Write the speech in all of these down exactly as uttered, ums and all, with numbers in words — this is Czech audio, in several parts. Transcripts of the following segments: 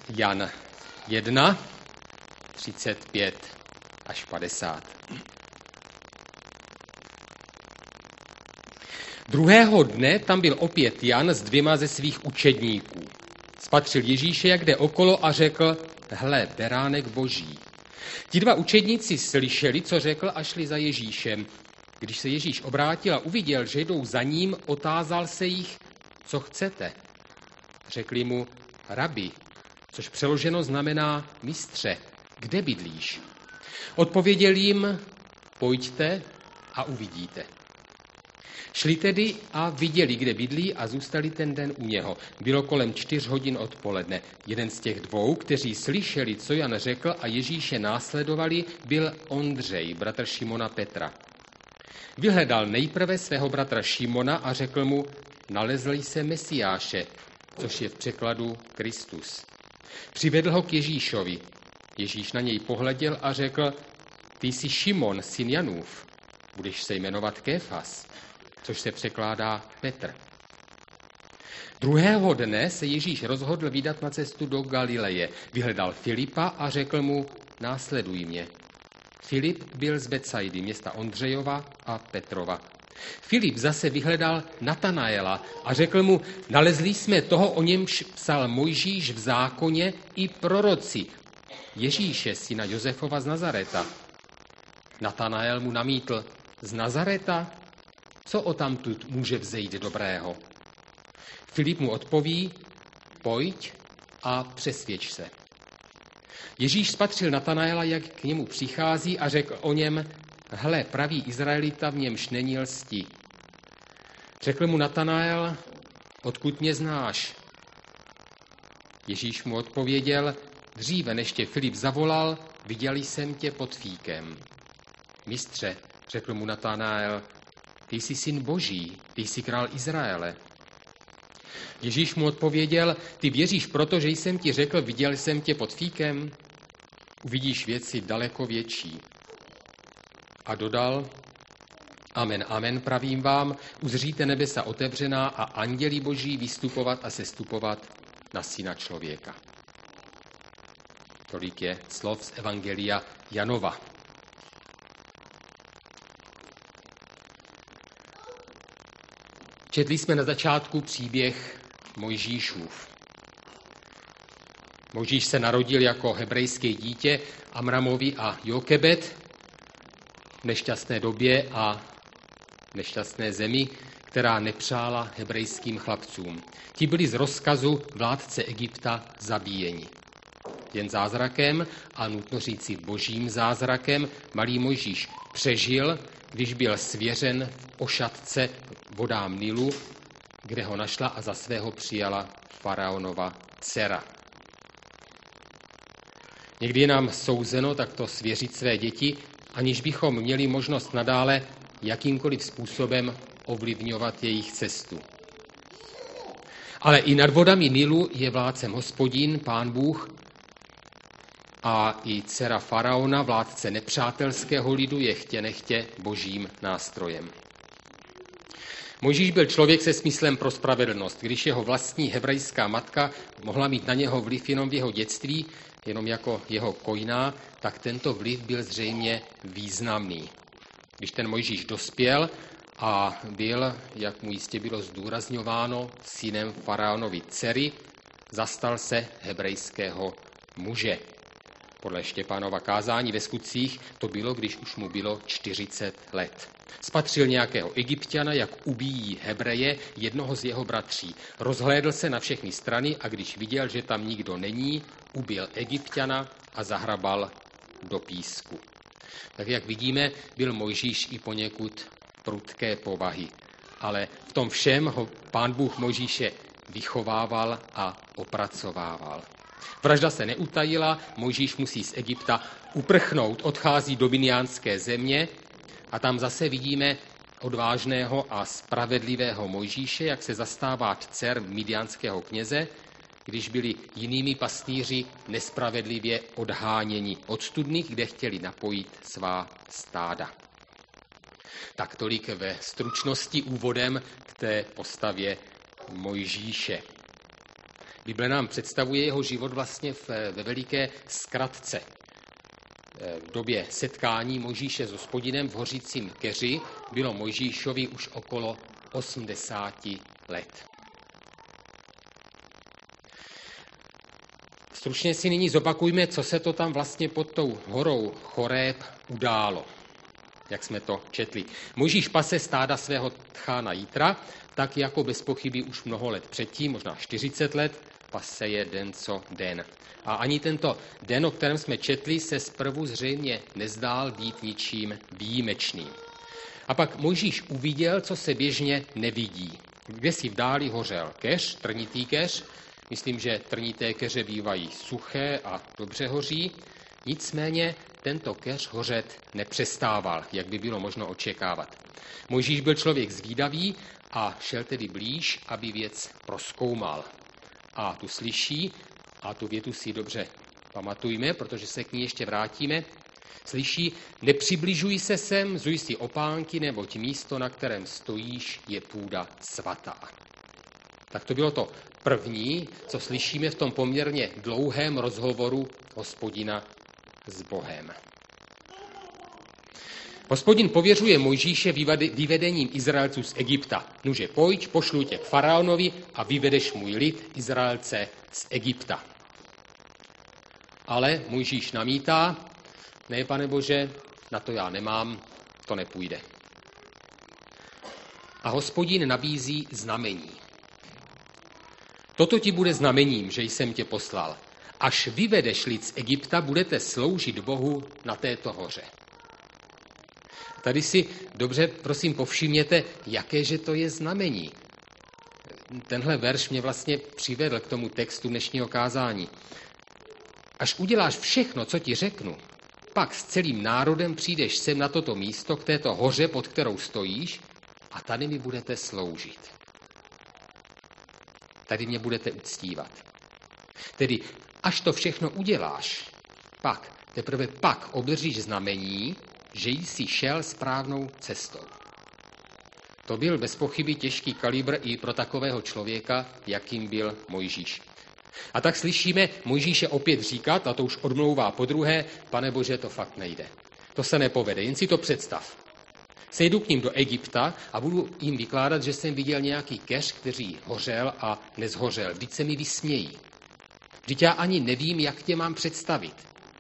Jan jedna, třicet pět až padesát. Druhého dne tam byl opět Jan s dvěma ze svých učedníků. Spatřil Ježíše, jak jde okolo, a řekl: hle, beránek Boží. Ti dva učedníci slyšeli, co řekl, a šli za Ježíšem. Když se Ježíš obrátil a uviděl, že jdou za ním, otázal se jich: co chcete? Řekli mu: rabi, což přeloženo znamená mistře, kde bydlíš? Odpověděl jim: pojďte a uvidíte. Šli tedy a viděli, kde bydlí, a zůstali ten den u něho. Bylo kolem čtyř hodin odpoledne. Jeden z těch dvou, kteří slyšeli, co Jan řekl, a Ježíše následovali, byl Ondřej, bratr Šimona Petra. Vyhledal nejprve svého bratra Šimona a řekl mu: nalezl jsem Mesiáše, což je v překladu Kristus. Přivedl ho k Ježíšovi. Ježíš na něj pohleděl a řekl: ty jsi Šimon, syn Janův, budeš se jmenovat Kéfas, což se překládá Petr. Druhého dne se Ježíš rozhodl vydat na cestu do Galileje. Vyhledal Filipa a řekl mu: následuj mě. Filip byl z Betsaidy, města Ondřejova a Petrova. Filip zase vyhledal Natanaela a řekl mu: nalezli jsme toho, o němž psal Mojžíš v zákoně i proroci, Ježíše, syna Josefova z Nazareta. Natanael mu namítl: z Nazareta? Co odtamtud může vzejít dobrého? Filip mu odpoví: pojď a přesvědč se. Ježíš spatřil Natanaela, jak k němu přichází, a řekl o něm: hle, pravý Izraelita, v němž není lsti. Řekl mu Natanael: odkud mě znáš? Ježíš mu odpověděl: dříve než tě Filip zavolal, viděl jsem tě pod fíkem. Mistře, řekl mu Natanael, ty jsi syn Boží, ty jsi král Izraele. Ježíš mu odpověděl: ty věříš proto, že jsem ti řekl, viděl jsem tě pod fíkem? Uvidíš věci daleko větší. A dodal: amen, amen, pravím vám, uzříte nebesa otevřená a anděli Boží vystupovat a sestupovat na syna člověka. Tolik je slov z evangelia Janova. Četli jsme na začátku příběh Mojžíšův. Mojžíš se narodil jako hebrejské dítě Amramovi a Jokebed v nešťastné době a nešťastné zemi, která nepřála hebrejským chlapcům. Ti byli z rozkazu vládce Egypta zabíjeni. Jen zázrakem, a nutno říci božím zázrakem, malý Mojžíš přežil, když byl svěřen v ošatce vodám Nilu, kde ho našla a za svého přijala faraonova dcera. Někdy je nám souzeno takto svěřit své děti, aniž bychom měli možnost nadále jakýmkoliv způsobem ovlivňovat jejich cestu. Ale i nad vodami Nilu je vládcem Hospodin, Pán Bůh, a i dcera faraona, vládce nepřátelského lidu, je chtě nechtě božím nástrojem. Mojžíš byl člověk se smyslem pro spravedlnost. Když jeho vlastní hebrejská matka mohla mít na něho vliv jenom v jeho dětství, jenom jako jeho kojná, tak tento vliv byl zřejmě významný. Když ten Mojžíš dospěl a byl, jak mu jistě bylo zdůrazňováno, synem faraonovy dcery, zastal se hebrejského muže. Podle Štěpánova kázání ve Skutcích to bylo, když už mu bylo čtyřicet let. Spatřil nějakého Egypťana, jak ubíjí Hebreje, jednoho z jeho bratří. Rozhlédl se na všechny strany a když viděl, že tam nikdo není, ubil Egypťana a zahrabal do písku. Tak jak vidíme, byl Mojžíš i poněkud prudké povahy. Ale v tom všem ho Pán Bůh Mojžíše vychovával a opracovával. Vražda se neutajila, Mojžíš musí z Egypta uprchnout, odchází do Midiánské země a tam zase vidíme odvážného a spravedlivého Mojžíše, jak se zastává dcer midiánského kněze, když byli jinými pastýři nespravedlivě odháněni od studny, kde chtěli napojit svá stáda. Tak tolik ve stručnosti úvodem k té postavě Mojžíše. Bible nám představuje jeho život vlastně v, ve veliké zkratce. V době setkání Mojžíše s Hospodinem v hořícím keři bylo Mojžíšovi už okolo osmdesáti let. Stručně si nyní zopakujme, co se to tam vlastně pod tou horou Choreb událo, jak jsme to četli. Mojžíš pase stáda svého tchána Jitra, tak jako bez pochyby už mnoho let předtím, možná čtyřicet let, pase je den co den. A ani tento den, o kterém jsme četli, se zprvu zřejmě nezdál být ničím výjimečným. A pak Mojžíš uviděl, co se běžně nevidí. Kde si v dáli hořel keř, trnitý keř. Myslím, že trnité keře bývají suché a dobře hoří. Nicméně tento keř hořet nepřestával, jak by bylo možno očekávat. Mojžíš byl člověk zvídavý a šel tedy blíž, aby věc prozkoumal. A tu slyší, a tu větu si dobře pamatujme, protože se k ní ještě vrátíme, slyší, nepřibližuj se sem, zuj si opánky, neboť místo, na kterém stojíš, je půda svatá. Tak to bylo to první, co slyšíme v tom poměrně dlouhém rozhovoru Hospodina s Bohem. Hospodin pověřuje Mojžíše vyvedením Izraelců z Egypta. Nuže pojď, pošlu tě k faraonovi a vyvedeš můj lid Izraelce z Egypta. Ale Mojžíš namítá, ne, pane Bože, na to já nemám, to nepůjde. A Hospodin nabízí znamení. Toto ti bude znamením, že jsem tě poslal. Až vyvedeš lid z Egypta, budete sloužit Bohu na této hoře. Tady si dobře, prosím, povšimněte, jakéže to je znamení. Tenhle verš mě vlastně přivedl k tomu textu dnešního kázání. Až uděláš všechno, co ti řeknu, pak s celým národem přijdeš sem na toto místo, k této hoře, pod kterou stojíš, a tady mi budete sloužit. Tady mě budete uctívat. Tedy až to všechno uděláš, pak, teprve pak obdržíš znamení, že jsi šel správnou cestou. To byl bez pochyby těžký kalibr i pro takového člověka, jakým byl Mojžíš. A tak slyšíme Mojžíše opět říkat, a to už odmlouvá podruhé, pane Bože, to fakt nejde. To se nepovede, jen si to představ. Sejdu k ním do Egypta a budu jim vykládat, že jsem viděl nějaký keř, který hořel a nezhořel. Vždyť se mi vysmějí. Vždyť já ani nevím, jak tě mám představit.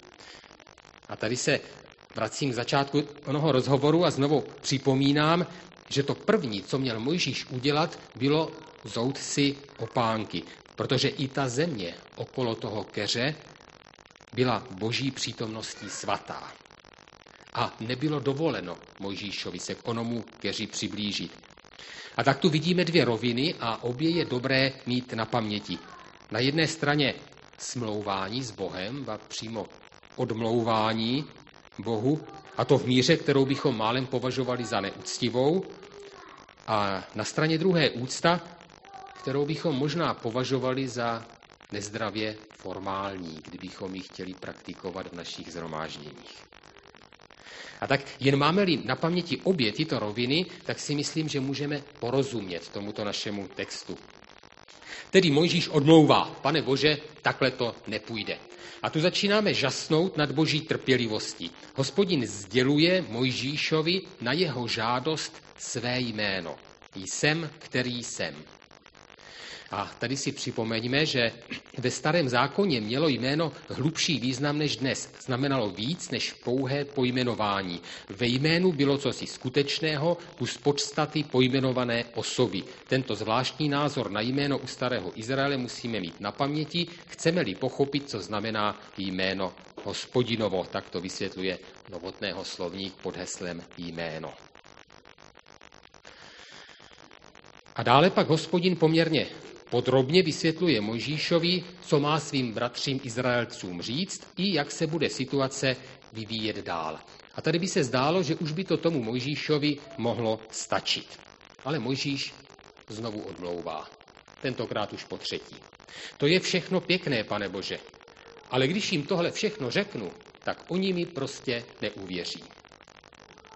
A tady se vracím k začátku onoho rozhovoru a znovu připomínám, že to první, co měl Mojžíš udělat, bylo zout si opánky, protože i ta země okolo toho keře byla boží přítomností svatá. A nebylo dovoleno Mojžíšovi se k onomu keři přiblížit. A tak tu vidíme dvě roviny a obě je dobré mít na paměti. Na jedné straně smlouvání s Bohem, a přímo odmlouvání Bohu, a to v míře, kterou bychom málem považovali za neúctivou, a na straně druhé úcta, kterou bychom možná považovali za nezdravě formální, kdybychom ji chtěli praktikovat v našich shromážděních. A tak jen máme-li na paměti obě tyto roviny, tak si myslím, že můžeme porozumět tomuto našemu textu. Tedy Mojžíš odmlouvá, pane Bože, takhle to nepůjde. A tu začínáme žasnout nad boží trpělivostí. Hospodin sděluje Mojžíšovi na jeho žádost své jméno. Jsem, který jsem. A tady si připomeňme, že ve Starém zákoně mělo jméno hlubší význam než dnes. Znamenalo víc než pouhé pojmenování. Ve jménu bylo cosi skutečného, kus podstaty pojmenované osoby. Tento zvláštní názor na jméno u starého Izraele musíme mít na paměti, chceme-li pochopit, co znamená jméno Hospodinovo. Tak to vysvětluje Novotného slovník pod heslem jméno. A dále pak Hospodin poměrně podrobně vysvětluje Mojžíšovi, co má svým bratřím Izraelcům říct i jak se bude situace vyvíjet dál. A tady by se zdálo, že už by to tomu Mojžíšovi mohlo stačit. Ale Mojžíš znovu odmlouvá. Tentokrát už po třetí. To je všechno pěkné, pane Bože. Ale když jim tohle všechno řeknu, tak oni mi prostě neuvěří.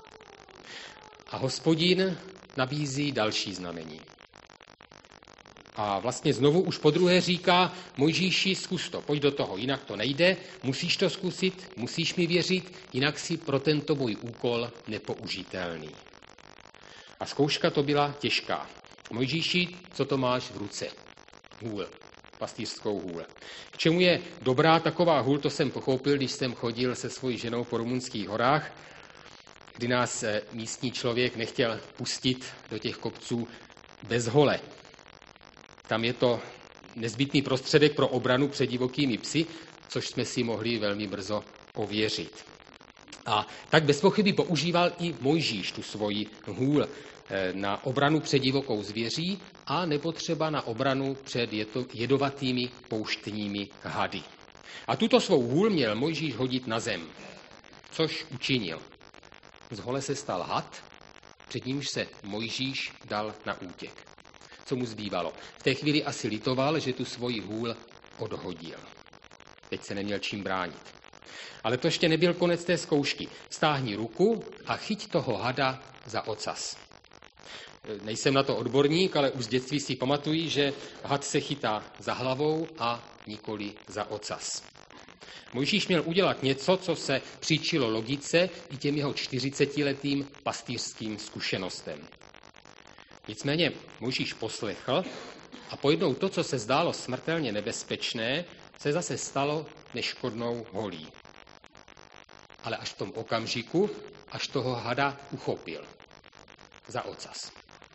A Hospodin nabízí další znamení. A vlastně znovu už po druhé říká, Mojžíši, zkus to, pojď do toho, jinak to nejde, musíš to zkusit, musíš mi věřit, jinak si pro tento můj úkol nepoužitelný. A zkouška to byla těžká. Mojžíši, co to máš v ruce? Hůl, pastýřskou hůl. K čemu je dobrá taková hůl, to jsem pochopil, když jsem chodil se svojí ženou po rumunských horách, kdy nás místní člověk nechtěl pustit do těch kopců bez hole. Tam je to nezbytný prostředek pro obranu před divokými psy, což jsme si mohli velmi brzo ověřit. A tak bez pochyby používal i Mojžíš tu svoji hůl na obranu před divokou zvěří a nebo třeba na obranu před jedovatými pouštními hady. A tuto svou hůl měl Mojžíš hodit na zem, což učinil. Z hole se stal had, před nímž se Mojžíš dal na útěk. Co mu zbývalo? V té chvíli asi litoval, že tu svoji hůl odhodil. Teď se neměl čím bránit. Ale to ještě nebyl konec té zkoušky. Stáhni ruku a chyť toho hada za ocas. Nejsem na to odborník, ale už z dětství si pamatuji, že had se chytá za hlavou a nikoli za ocas. Mojžíš měl udělat něco, co se příčilo logice i těm jeho čtyřicetiletým pastýřským zkušenostem. Nicméně Mojžíš poslechl a pojednou to, co se zdálo smrtelně nebezpečné, se zase stalo neškodnou holí. Ale až v tom okamžiku, až toho hada uchopil za ocas.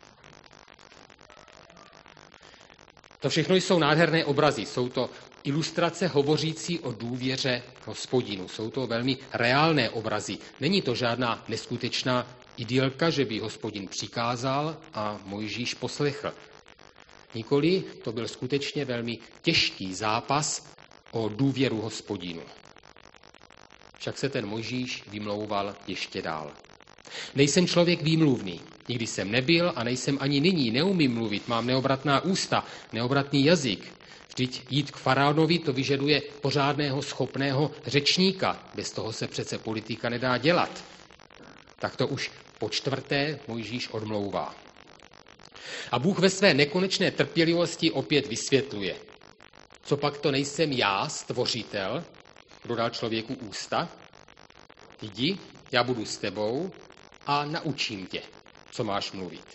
To všechno jsou nádherné obrazy, jsou to ilustrace hovořící o důvěře Hospodinu. Jsou to velmi reálné obrazy. Není to žádná neskutečná idylka, že by Hospodin přikázal a Mojžíš poslechl. Nikoli, to byl skutečně velmi těžký zápas o důvěru Hospodinu. Však se ten Mojžíš vymlouval ještě dál. Nejsem člověk výmluvný. Nikdy jsem nebyl a nejsem ani nyní, neumím mluvit, mám neobratná ústa, neobratný jazyk. Vždyť jít k faraonovi to vyžaduje pořádného, schopného řečníka. Bez toho se přece politika nedá dělat. Tak to už po čtvrté Mojžíš odmlouvá. A Bůh ve své nekonečné trpělivosti opět vysvětluje. Co pak to nejsem já, stvořitel, kdo dal člověku ústa? Jdi, já budu s tebou a naučím tě, co máš mluvit.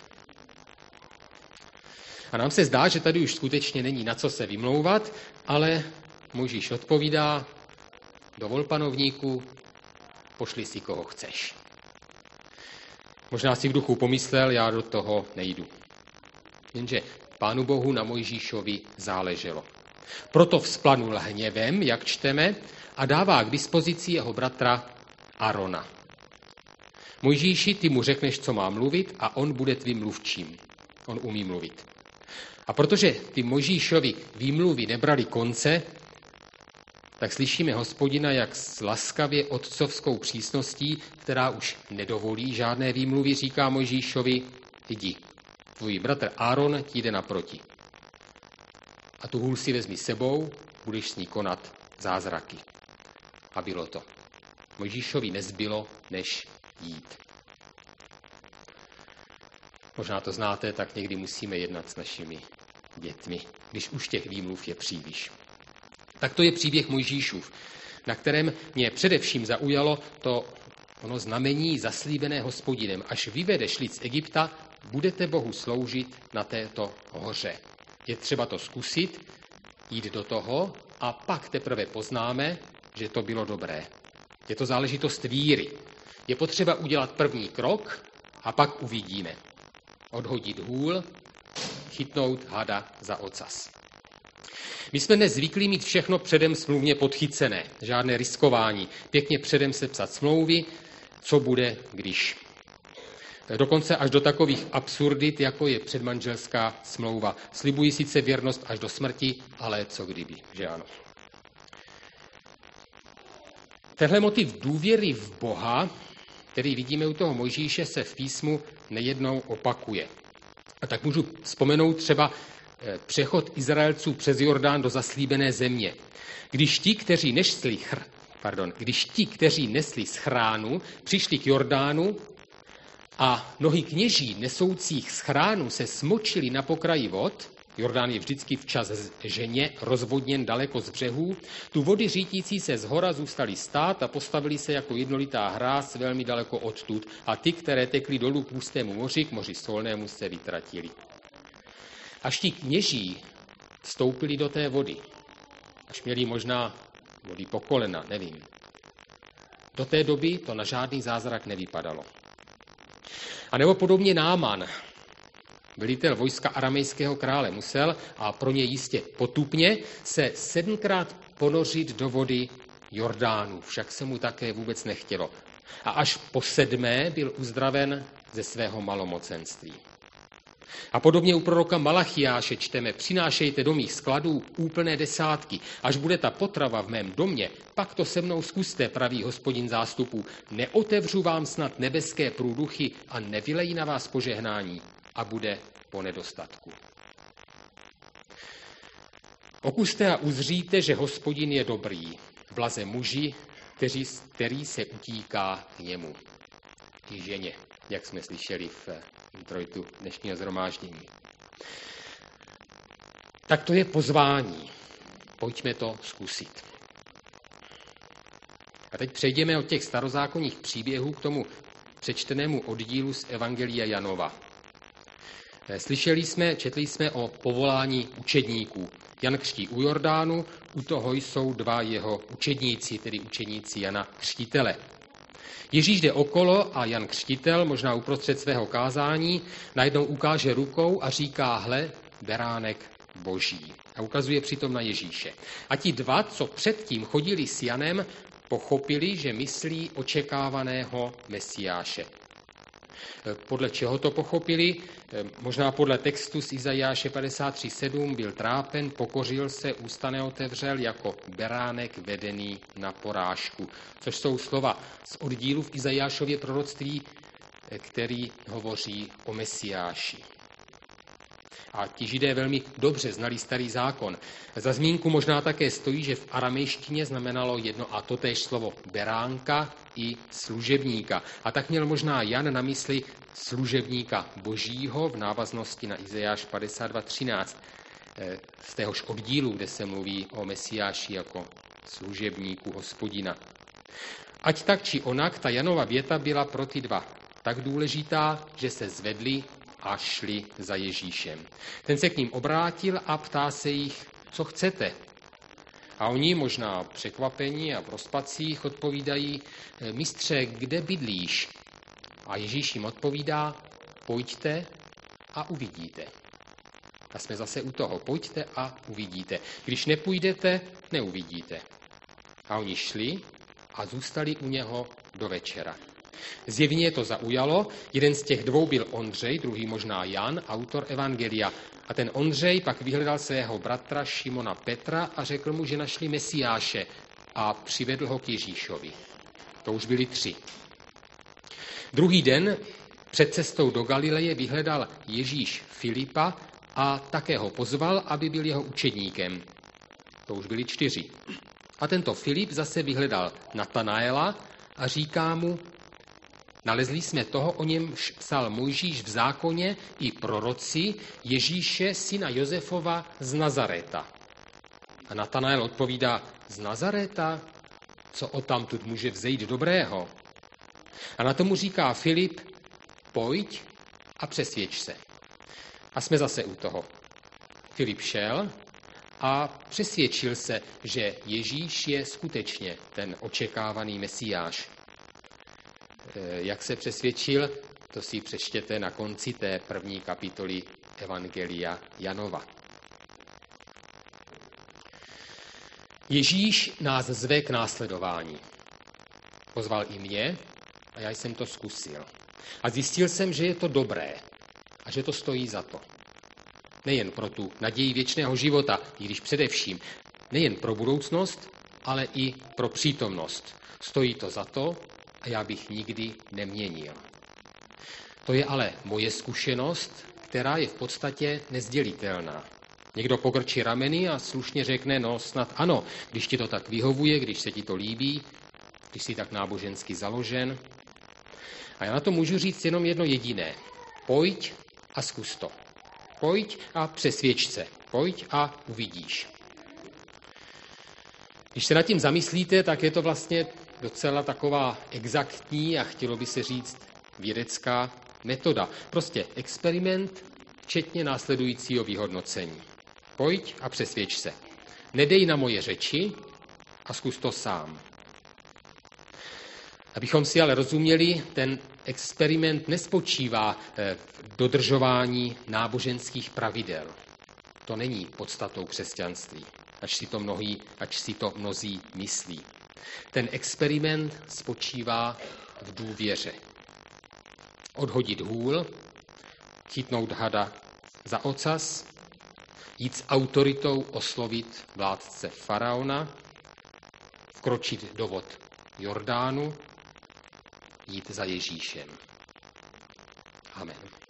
A nám se zdá, že tady už skutečně není na co se vymlouvat, ale Mojžíš odpovídá, dovol panovníku, pošli si koho chceš. Možná si v duchu pomyslel, já do toho nejdu. Jenže Pánu Bohu na Mojžíšovi záleželo. Proto vzplanul hněvem, jak čteme, a dává k dispozici jeho bratra Arona. Mojžíši, ty mu řekneš, co má mluvit a on bude tvým mluvčím. On umí mluvit. A protože ty Mojžíšovi výmluvy nebrali konce, tak slyšíme Hospodina, jak s laskavě otcovskou přísností, která už nedovolí žádné výmluvy, říká Mojžíšovi, jdi, tvůj bratr Áron ti jde naproti. A tu hůl si vezmi sebou, budeš s ní konat zázraky. A bylo to. Mojžíšovi nezbylo, než jít. Možná to znáte, tak někdy musíme jednat s našimi dětmi, když už těch výmluv je příliš. Tak to je příběh Mojžíšův, na kterém mě především zaujalo to ono znamení zaslíbené Hospodinem. Až vyvedeš lid z Egypta, budete Bohu sloužit na této hoře. Je třeba to zkusit, jít do toho a pak teprve poznáme, že to bylo dobré. Je to záležitost víry. Je potřeba udělat první krok a pak uvidíme. Odhodit hůl, chytnout hada za ocas. My jsme dnes zvyklí mít všechno předem smluvně podchycené, žádné riskování, pěkně předem sepsat smlouvy, co bude, když. Dokonce až do takových absurdit, jako je předmanželská smlouva. Slibuji sice věrnost až do smrti, ale co kdyby, že ano. Tenhle motiv důvěry v Boha, který vidíme u toho Mojžíše, se v písmu nejednou opakuje. A tak můžu vzpomenout třeba přechod Izraelců přes Jordán do zaslíbené země. Když ti, kteří nesli, chr, pardon, když ti, kteří nesli z chránu, přišli k Jordánu a nohy kněží nesoucích z chránu se smočili na pokraji vod, Jordán je vždycky včas ženě rozvodněn daleko z břehů. Tu vody řítící se z hora zůstaly stát a postavili se jako jednolitá hráz velmi daleko odtud. A ty, které tekly dolů k hustému moři, k moři solnému, se vytratili. Až ti kněží vstoupili do té vody, až měli možná vody po kolena, nevím. Do té doby to na žádný zázrak nevypadalo. A nebo podobně Náman, velitel vojska aramejského krále, musel, a pro ně jistě potupně, se sedmkrát ponořit do vody Jordánu, však se mu také vůbec nechtělo. A až po sedmé byl uzdraven ze svého malomocenství. A podobně u proroka Malachiáše čteme: přinášejte do mých skladů úplné desátky, až bude ta potrava v mém domě, pak to se mnou zkuste, praví Hospodin zástupů. Neotevřu vám snad nebeské průduchy a nevylejí na vás požehnání a bude po nedostatku. Okuste a uzříte, že Hospodin je dobrý, blaze muži, který, který se utíká k němu. I ženě, jak jsme slyšeli v introitu dnešního shromáždění. Tak to je pozvání. Pojďme to zkusit. A teď přejdeme od těch starozákonních příběhů k tomu přečtenému oddílu z Evangelia Janova. Slyšeli jsme, četli jsme o povolání učedníků. Jan křtí u Jordánu, u toho jsou dva jeho učedníci, tedy učedníci Jana Křtitele. Ježíš jde okolo a Jan Křtitel, možná uprostřed svého kázání, najednou ukáže rukou a říká: hle, beránek Boží. A ukazuje přitom na Ježíše. A ti dva, co předtím chodili s Janem, pochopili, že myslí očekávaného Mesiáše. Podle čeho to pochopili? Možná podle textu z Izajáše padesát tři sedm: byl trápen, pokořil se, ústa neotevřel, jako beránek vedený na porážku. Což jsou slova z oddílu v Izajášově proroctví, který hovoří o Mesiáši. A ti Židé velmi dobře znali starý zákon. Za zmínku možná také stojí, že v aramejštině znamenalo jedno a totéž slovo beránka i služebníka. A tak měl možná Jan na mysli služebníka Božího v návaznosti na Izajáš padesát dva třináct, z téhož oddílu, kde se mluví o Mesiáši jako služebníku Hospodina. Ať tak či onak, ta Janova věta byla pro ty dva tak důležitá, že se zvedli a šli za Ježíšem. Ten se k ním obrátil a ptá se jich: co chcete? A oni, možná překvapení a v rozpacích, odpovídají: mistře, kde bydlíš? A Ježíš jim odpovídá: pojďte a uvidíte. A jsme zase u toho: pojďte a uvidíte. Když nepůjdete, neuvidíte. A oni šli a zůstali u něho do večera. Zjevně je to zaujalo. Jeden z těch dvou byl Ondřej, druhý možná Jan, autor Evangelia. A ten Ondřej pak vyhledal svého bratra Šimona Petra a řekl mu, že našli Mesiáše, a přivedl ho k Ježíšovi. To už byli tři. Druhý den před cestou do Galileje vyhledal Ježíš Filipa a také ho pozval, aby byl jeho učedníkem. To už byli čtyři. A tento Filip zase vyhledal Natanaela a říká mu: nalezli jsme toho, o němž psal Mojžíš v zákoně i proroci, Ježíše, syna Josefova z Nazaréta. A Natanael odpovídá: z Nazaréta? Co odtamtud může vzejít dobrého? A na tomu říká Filip: pojď a přesvědč se. A jsme zase u toho. Filip šel a přesvědčil se, že Ježíš je skutečně ten očekávaný Mesiáš. Jak se přesvědčil, to si přečtěte na konci té první kapitoly Evangelia Janova. Ježíš nás zve k následování. Pozval i mě a já jsem to zkusil. A zjistil jsem, že je to dobré a že to stojí za to. Nejen pro tu naději věčného života, i když především, nejen pro budoucnost, ale i pro přítomnost. Stojí to za to a já bych nikdy neměnil. To je ale moje zkušenost, která je v podstatě nezdělitelná. Někdo pokrčí rameny a slušně řekne: no snad ano, když ti to tak vyhovuje, když se ti to líbí, když jsi tak nábožensky založen. A já na to můžu říct jenom jedno jediné: pojď a zkus to. Pojď a přesvědč se. Pojď a uvidíš. Když se nad tím zamyslíte, tak je to vlastně docela taková exaktní a chtělo by se říct vědecká metoda. Prostě experiment, včetně následujícího vyhodnocení. Pojď a přesvědč se. Nedej na moje řeči a zkus to sám. Abychom si ale rozuměli, ten experiment nespočívá v dodržování náboženských pravidel. To není podstatou křesťanství, ač si to, mnohý, ač si to mnozí myslí. Ten experiment spočívá v důvěře. Odhodit hůl, chytnout hada za ocas, jít s autoritou oslovit vládce faraona, vkročit do vod Jordánu, jít za Ježíšem. Amen.